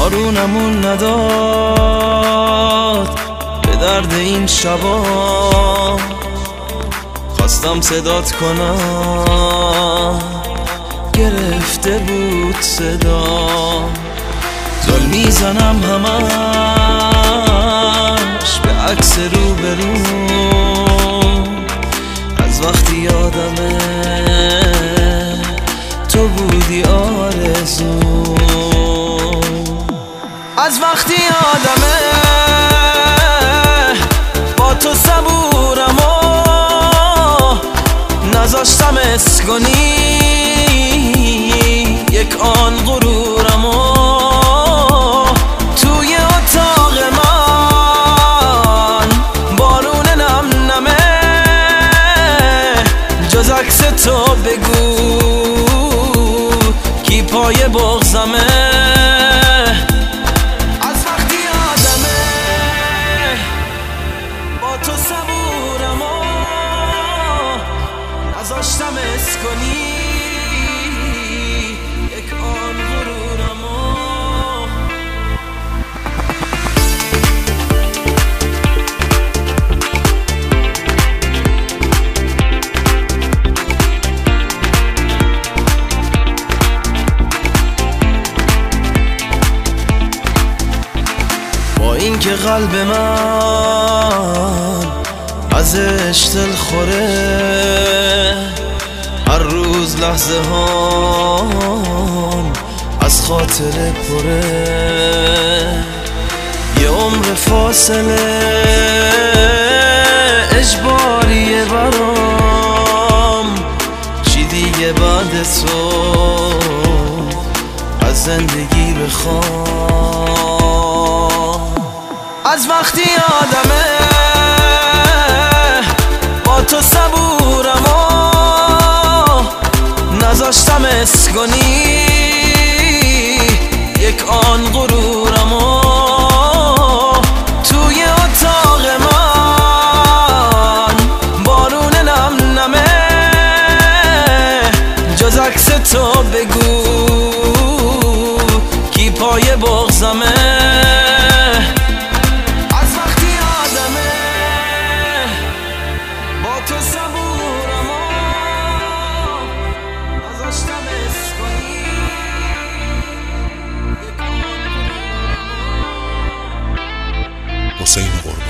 بارونمون نداد به درد این شبا، خواستم صدات کنم گرفته بود صدا. زل میزنم همش به عکس روبرو، از وقتی یادمه تو بودی آرزو، از وقتی یادمه با تو صبورم و نذاشتم اسکنی یک آن غرورم و توی اتاق من بارون نم نمه، جز عکس تو بگو کی پای بغضمه. از وقتی یادمه با تو صبورم و نذاشتم اسکنی یک آن غرورم و با اینکه قلب من ازش دل خوره، هر روز لحظه هام از خاطر پره، یه عمر فاصله اجباریه برام، چی دیگه بعد تو از زندگی بخوام. از وقتی یادمه با تو صبورم و نذاشتم اسکنی یک آن غرورم و توی اتاق من بارون نم نمه، جز عکس تو بگو کی پای بغضمه. حسین قربانی.